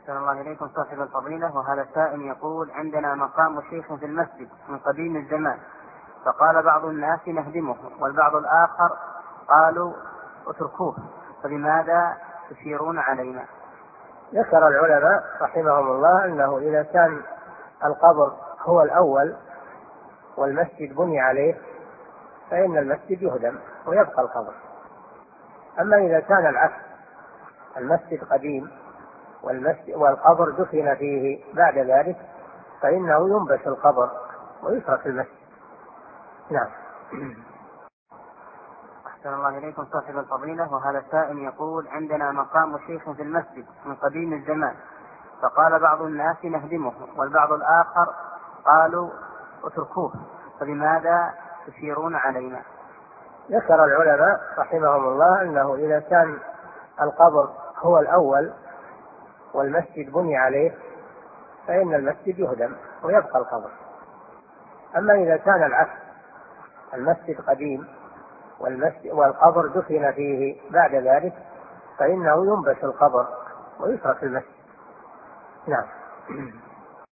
أحسن الله إليكم صاحب الفضيلة. وهذا سائل يقول: عندنا مقام شيخ في المسجد من قديم الزمان، فقال بعض الناس نهدمه، والبعض الآخر قالوا اتركوه، فبماذا تشيرون علينا؟ ذكر العلماء رحمهم الله أنه إذا كان القبر هو الأول والمسجد بني عليه فإن المسجد يهدم ويبقى القبر. أما إذا كان العكس، المسجد قديم والقبر دفن فيه بعد ذلك، فإنه ينبش القبر ويترك المسجد. نعم. أحسن الله إليكم صاحب الفضيلة. وهذا سائل يقول: عندنا مقام شيخ في المسجد من قديم الزمان، فقال بعض الناس نهدمه، والبعض الآخر قالوا اتركوه، فبماذا تشيرون علينا؟ ذكر العلماء رحمهم الله أنه إذا كان القبر هو الأول والمسجد بني عليه فإن المسجد يهدم ويبقى القبر. أما إذا كان العكس، المسجد قديم والقبر دفن فيه بعد ذلك، فإنه ينبش القبر ويترك المسجد. نعم.